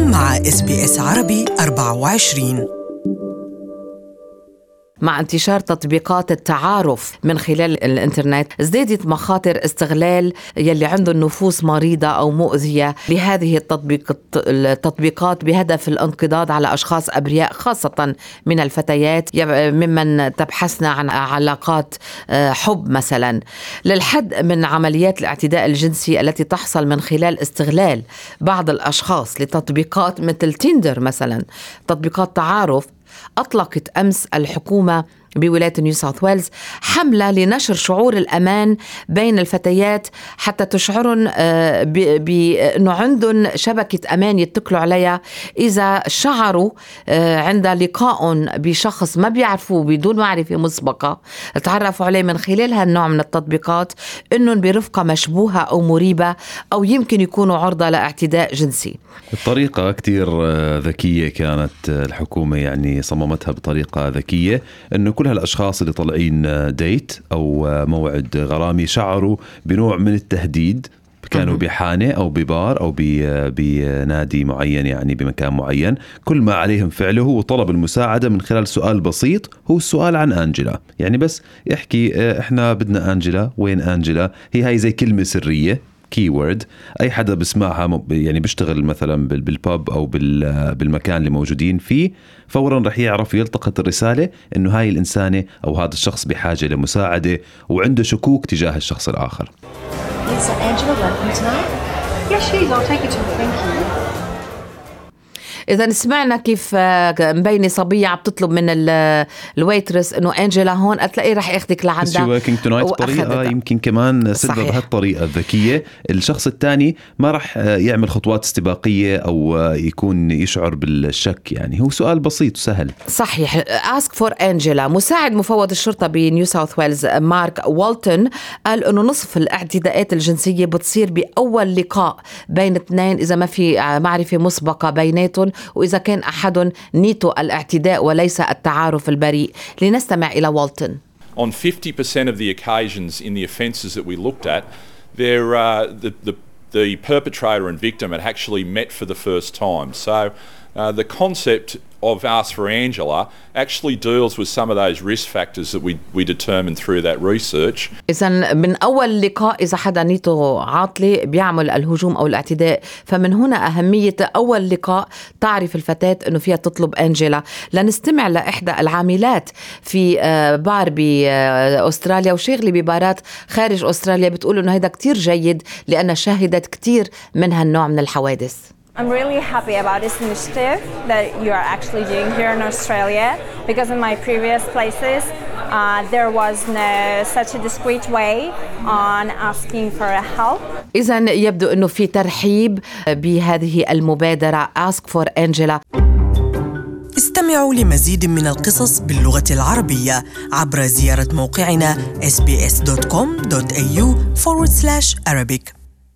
أنتم مع SBS عربي 24. مع انتشار تطبيقات التعارف من خلال الإنترنت ازدادت مخاطر استغلال يلي عنده النفوس مريضة أو مؤذية لهذه التطبيقات بهدف الانقضاض على أشخاص أبرياء، خاصة من الفتيات ممن تبحثن عن علاقات حب مثلا، للحد من عمليات الاعتداء الجنسي التي تحصل من خلال استغلال بعض الأشخاص لتطبيقات مثل تيندر مثلا، تطبيقات تعارف. أطلقت أمس الحكومة بولاية نيو ساوث ويلز حملة لنشر شعور الأمان بين الفتيات حتى تشعرن بأنه عندهم شبكة أمان يتكلوا عليها إذا شعروا عند لقاء بشخص ما بيعرفوه بدون معرفة مسبقة تعرفوا عليه من خلال هالنوع من التطبيقات أنهم برفقة مشبوهة أو مريبة أو يمكن يكونوا عرضة لاعتداء جنسي. الطريقة كتير ذكية كانت الحكومة، يعني صممتها بطريقة ذكية أنه كل هالأشخاص اللي طالعين ديت أو موعد غرامي شعروا بنوع من التهديد، كانوا بحانة أو ببار أو بنادي معين، يعني بمكان معين، كل ما عليهم فعله هو طلب المساعدة من خلال سؤال بسيط، هو السؤال عن أنجيلا. يعني بس يحكي إحنا بدنا أنجيلا، وين أنجيلا؟ هي زي كلمة سرية keyword، أي حدا بسمعها يعني بيشتغل مثلا بالباب أو بالمكان اللي موجودين فيه، فورا رح يعرف يلتقط الرسالة إنه هاي الإنسانة أو هذا الشخص بحاجة لمساعدة وعنده شكوك تجاه الشخص الآخر. إذا سمعنا كيف مبينة صبية عم تطلب من الويترس إنه أنجيلا هون، أتلاقي رح ياخدك لعندها. طريقة يمكن كمان سلبة بهالطريقة الذكية، الشخص الثاني ما رح يعمل خطوات استباقية أو يكون يشعر بالشك، يعني هو سؤال بسيط وسهل. صحيح. Ask for Angela. مساعد مفوض الشرطة بنيو ساوث ويلز مارك والتون قال إنه نصف الاعتداءات الجنسية بتصير بأول لقاء بين اثنين إذا ما في معرفة مسبقة بيناتهم، وإذا كان أحد نيته الاعتداء وليس التعارف البريء. لنستمع إلى والتون. On 50% of the occasions in the offences that we looked at, the perpetrator and victim had actually met for the first time. So the concept of Ask for Angela actually deals with some of those risk factors that we determined through that research. إذن من أول لقاء إذا حدا نيته عاطلة بيعمل الهجوم أو الاعتداء، فمن هنا أهمية أول لقاء تعرف الفتاة إنه فيها تطلب أنجيلا. لنستمع لإحدى العاملات في بار بأستراليا وشغلة ببارات خارج أستراليا، بتقول إنه هذا كتير جيد لأن شاهدت كتير من هالنوع من الحوادث. I'm really happy about this initiative that you are actually doing here in Australia, because in my previous places there was no such a discreet way on asking for help. إذن يبدو أنه في ترحيب بهذه المبادرة Ask for Angela. استمعوا لمزيد من القصص باللغة العربية عبر زيارة موقعنا sbs.com.au/Arabic.